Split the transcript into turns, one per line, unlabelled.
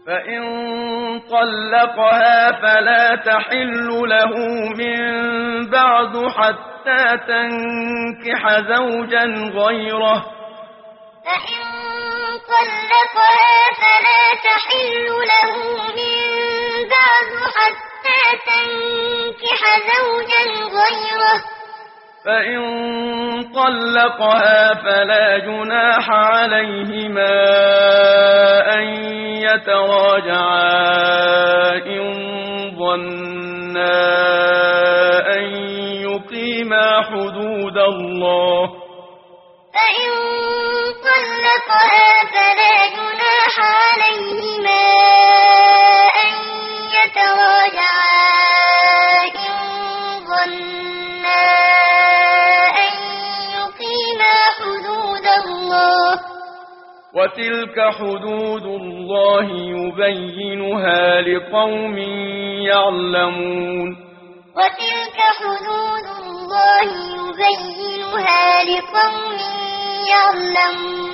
فإن طلقها فلا تحل له من بعد حتى تنكح زوجا غيره
فإن طلقها فلا تحل له من بعد حتى تنكح زوجا غيره
فإن طلقها فلا جناح عليهما أن يتراجعا إن ظنا أن يقيما حدود الله
فإن طلقها فلا جناح عليهما أن يتراجعا إن ظنا أن يقيما حدود الله
وتلك حدود الله يبينها لقوم يعلمون
وتلك حدود الله يبينها لقوم يعلمون